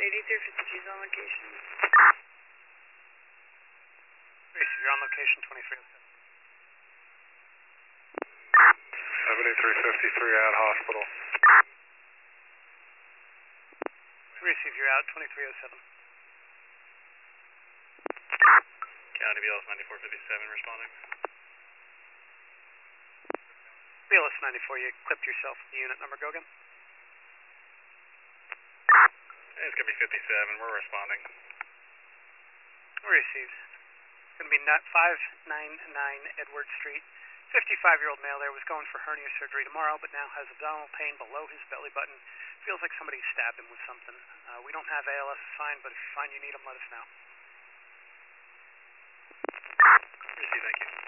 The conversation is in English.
8352's on location. Reese, you're on location 2307. 7353 out hospital. Reese, you're out 2307. County BLS 9457 responding. BLS 94, you clipped yourself. The unit number, go again. It's going to be 57, we're responding. Received. It's going to be 599 Edward Street. 55-year-old male there was going for hernia surgery tomorrow, but now has abdominal pain below his belly button. Feels like somebody stabbed him with something. We don't have ALS assigned, but if you find you need him, let us know. Receive, thank you.